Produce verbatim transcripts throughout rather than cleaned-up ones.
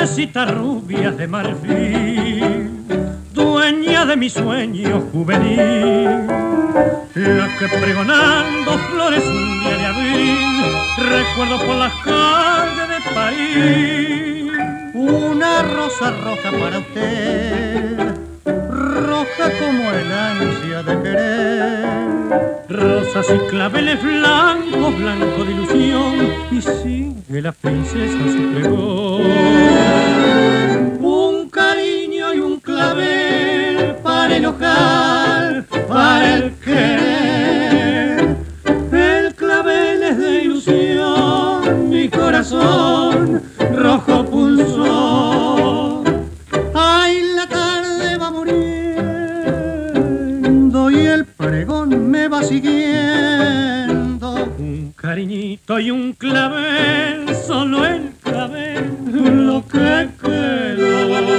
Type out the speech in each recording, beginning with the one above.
florecita rubia de marfil, dueña de mi sueño juvenil, la que pregonando flores un día de abril, recuerdo por las calles de París. Una rosa roja para usted, roja como el ansia de querer. Rosas y claveles blancos, blanco de ilusión, y sigue la princesa su pregón. Un cariño y un clavel para enojar, para el querer. El clavel es de ilusión, mi corazón rojo pulsó. Ay, la tarde va muriendo y el pregón me va siguiendo. Un cariñito y un clavel, solo el clavel, lo que quedó.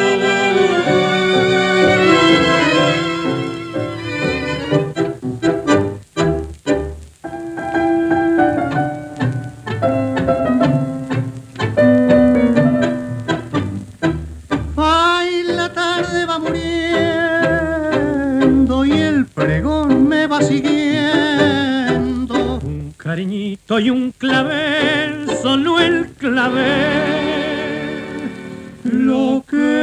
Ay, la tarde va muriendo y el pregón me va siguiendo. Un cariñito y un clavel, solo el clavel, lo que